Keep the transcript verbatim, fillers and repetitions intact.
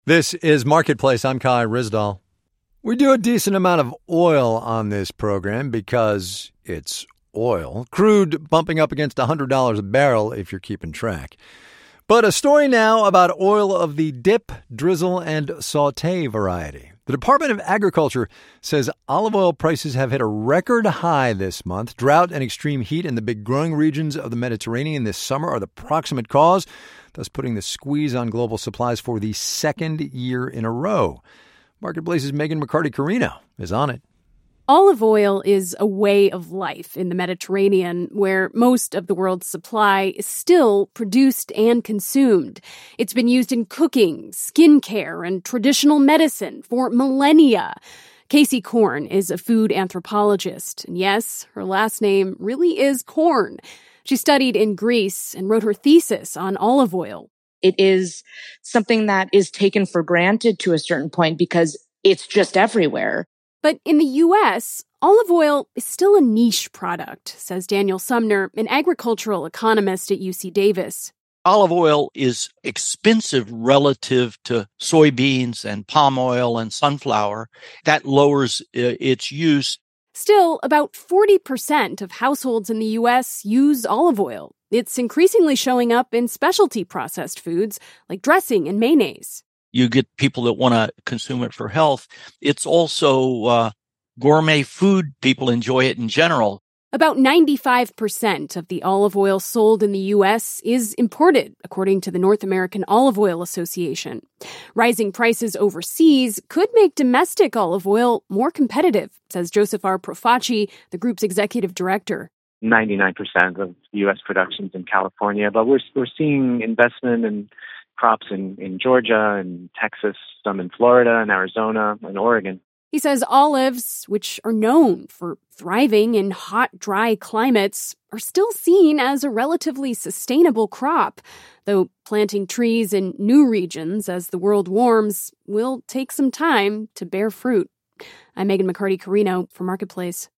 This is Marketplace. I'm Kai Ryssdal. We do a decent amount of oil on this program because it's oil. Crude bumping up against one hundred dollars a barrel if you're keeping track. But a story now about oil of the dip, drizzle, and sauté variety. The Department of Agriculture says olive oil prices have hit a record high this month. Drought and extreme heat in the big growing regions of the Mediterranean this summer are the proximate cause, thus putting the squeeze on global supplies for the second year in a row. Marketplace's Megan McCarty-Carino is on it. Olive oil is a way of life in the Mediterranean, where most of the world's supply is still produced and consumed. It's been used in cooking, skincare, and traditional medicine for millennia. Casey Korn is a food anthropologist, and yes, her last name really is Korn. She studied in Greece and wrote her thesis on olive oil. It is something that is taken for granted to a certain point because it's just everywhere. But in the U S, olive oil is still a niche product, says Daniel Sumner, an agricultural economist at U C Davis. Olive oil is expensive relative to soybeans and palm oil and sunflower. That lowers uh, its use. Still, about forty percent of households in the U S use olive oil. It's increasingly showing up in specialty processed foods like dressing and mayonnaise. You get people that want to consume it for health. It's also uh, gourmet food. People enjoy it in general. About ninety-five percent of the olive oil sold in the U S is imported, according to the North American Olive Oil Association. Rising prices overseas could make domestic olive oil more competitive, says Joseph R. Profaci, the group's executive director. ninety-nine percent of U S production's in California, but we're we're seeing investment in crops in, in Georgia and Texas, some in Florida and Arizona and Oregon. He says olives, which are known for thriving in hot, dry climates, are still seen as a relatively sustainable crop, though planting trees in new regions as the world warms will take some time to bear fruit. I'm Megan McCarty-Carino for Marketplace.